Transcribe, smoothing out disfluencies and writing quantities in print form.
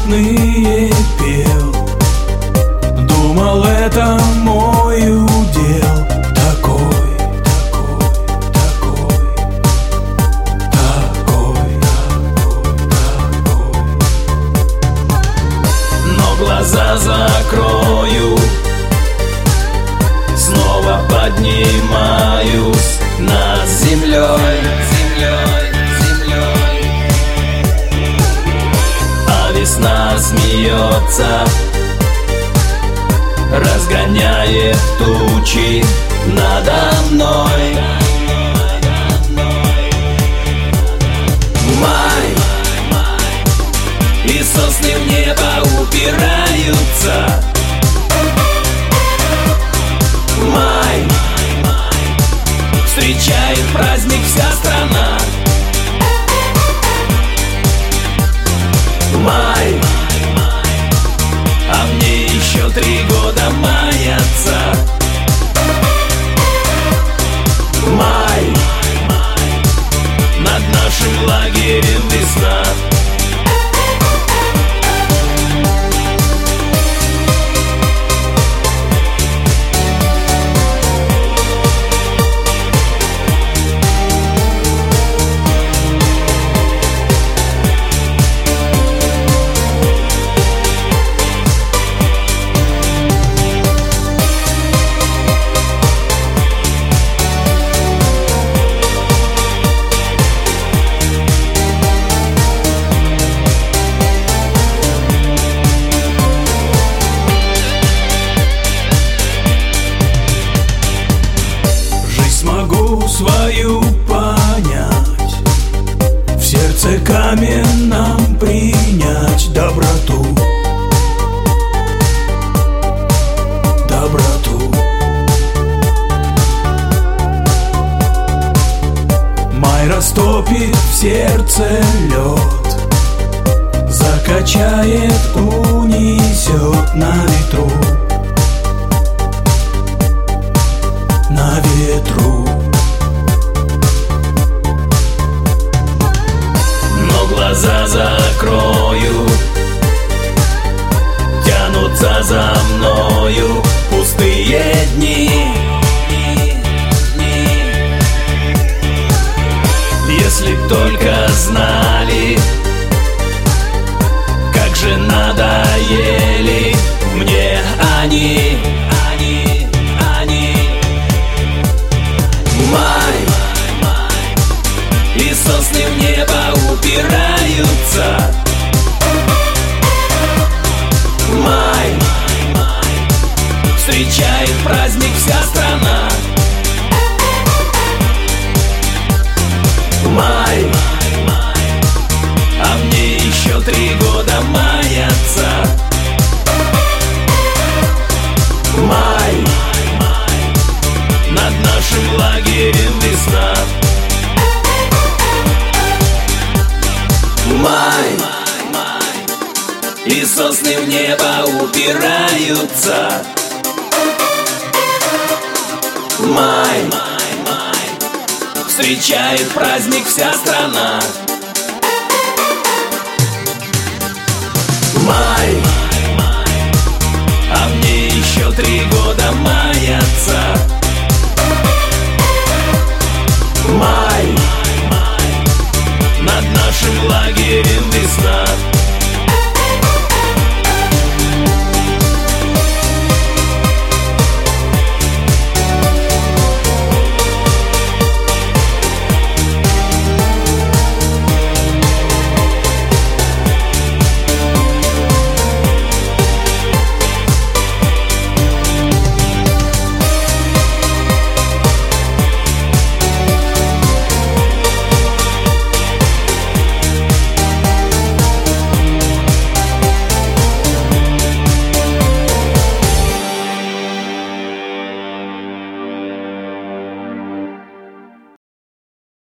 нотные пел. Думал, это мой удел. Такой, такой, такой, такой, такой. Но глаза закрою, снова поднимаюсь над землей, землей, землей. А весна смеется, разгоняет тучи надо мной. Май, и сосны в небо упираются. Май, встречает праздник вся страна. Май, а мне еще 3 года маяться. Май, над нашим лагерем весна. Могу свою понять, в сердце каменном принять доброту, доброту. Май растопит в сердце лед, закачает, унесет на ветру, на ветру. Но глаза закрою, тянутся за мною пустые дни. Если б только знали, как же надоели мне они. И сосны в небо упираются. Май, встречает праздник вся страна. Май, а мне еще 3 года маяться. Май, над нашим лагерем весна. Май, и сосны в небо упираются. Май, встречает праздник вся страна. Май, а мне еще 3